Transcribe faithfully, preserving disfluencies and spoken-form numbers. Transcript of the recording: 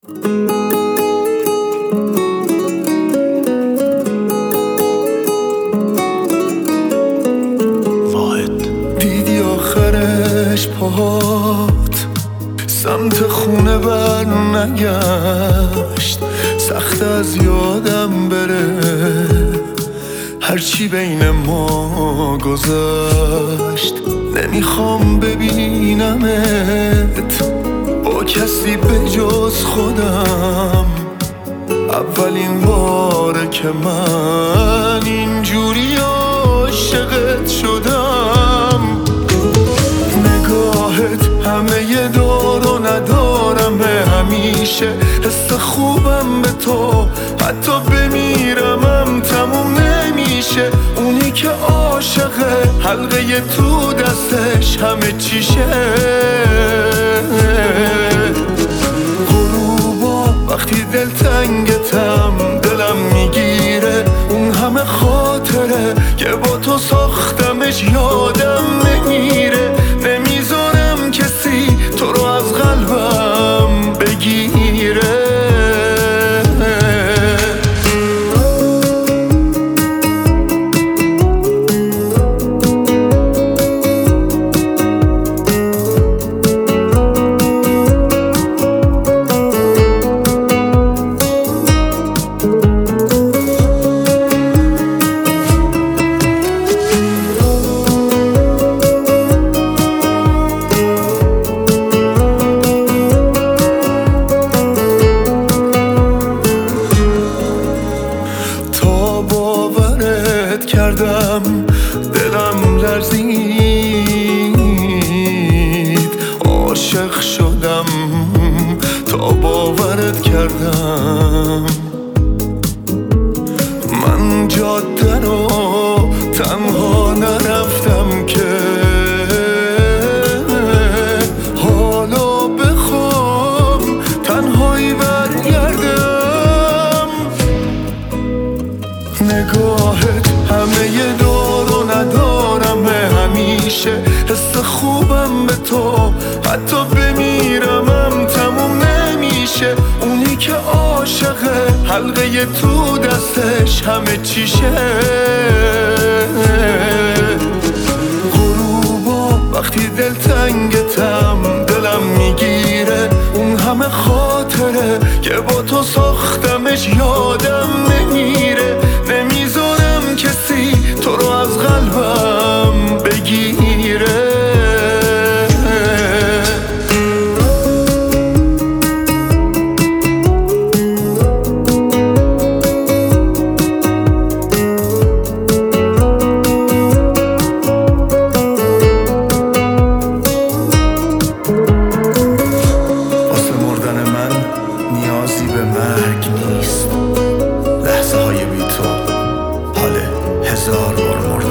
دیدی آخرش پاهات سمت خونه بر نگشت، سخت از یادم بره هرچی بین ما گذشت. نمیخوام ببینمت با کسی به جز خودم، اولین باره که من اینجوری عاشقت شدم. نگاهت همه دار و ندارمه، همیشه حس خوبم به تو، حتی بمیرمم تموم نمیشه. اونی که عاشقه حلقه تو دستش همه چیشه. غروبا وقتی دلتنگتم دلم میگیره، اون همه خاطره که با تو ساختمش یادم نمیره. نمیذارم کسی تو رو از قلبم بگیره. کردم دلم لرزید، عاشق شدم تا باورت کردم. من جاده رو تنها نرفتم که حالا بخوام تنهایی برگردم. نگاهت همه دار و ندارمه، همیشه حس خوبم به تو، حتی بمیرمم تموم نمیشه. اونی که عاشقه حلقه تو دستش همه چیشه. غروبا وقتی دلتنگتم دلم میگیره، اون همه خاطره که با تو ساختمش یادم نمیره. نمیذارم کسی تو رو از قلبم بگیره. واسه مردن من نیازی به مرگ نیست، لحظه های بی تو حال هزار بار مرد.